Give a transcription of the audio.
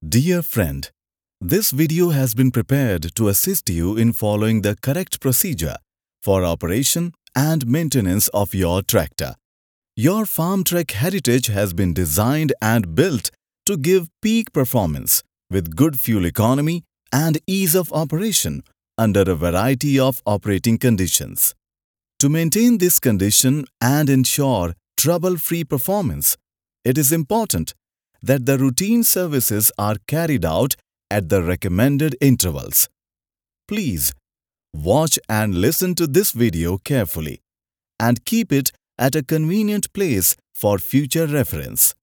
Dear friend, this video has been prepared to assist you in following the correct procedure for operation and maintenance of your tractor. Your Farmtrek Heritage has been designed and built to give peak performance with good fuel economy and ease of operation under a variety of operating conditions. To maintain this condition and ensure trouble-free performance, it is important that the routine services are carried out at the recommended intervals. Please watch and listen to this video carefully and keep it at a convenient place for future reference.